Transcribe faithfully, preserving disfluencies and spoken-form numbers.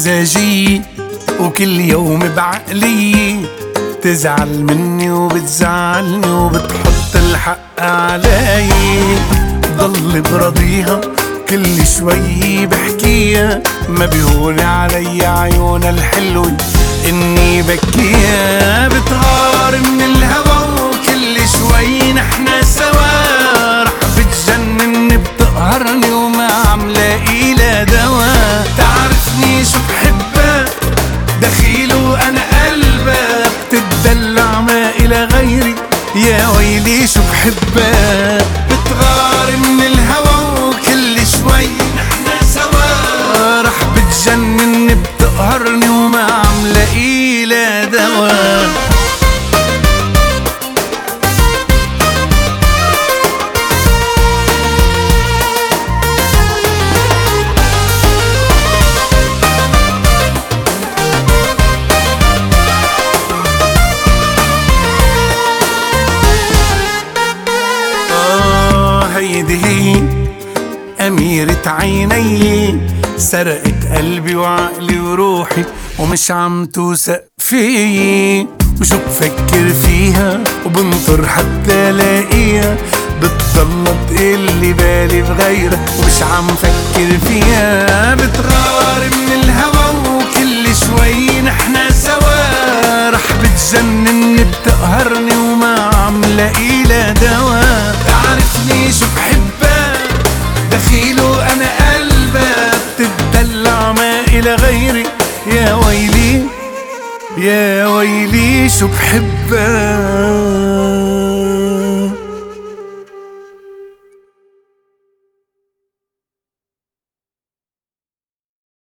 بمزاجي وكل يوم بعقلي، تزعل مني وبتزعلني وبتحط الحق علي، ضل برضيها كل شوي بحكيها، ما بيهون علي عيونها الحلوة اني بكيها، بتغار من الهوى وكل شوي نحنا سوا، رح بتجنني بتقهرني وما عم لاقي لها دوا، تعرفني شو بحبها دخيل وانا قلبها، بتدلع ما الى غيري يا ويلي شو بحبها، بتغار من الهوى وكل شوي نحنا سوا، رح بتجنني بتقهرني وما عم لاقي لها دوا. هيدي هي أميرة عيني، سرقت قلبي وعقلي وروحي ومش عم توثق فيي، وشو بفكر فيها وبنطر حتى لاقيها، بتضل تقلي بالي بغيرها ومش عم فكر فيها، بتغار من الهوى وكل شوي نحنا سوا، رح بتجنني بتقهرني وما عم لاقي لها دوا، تعرفني شو بحبها دخيل وانا قلبها، بتدلع ما الى غيري يا ويلي يا ويلي شو بحبها.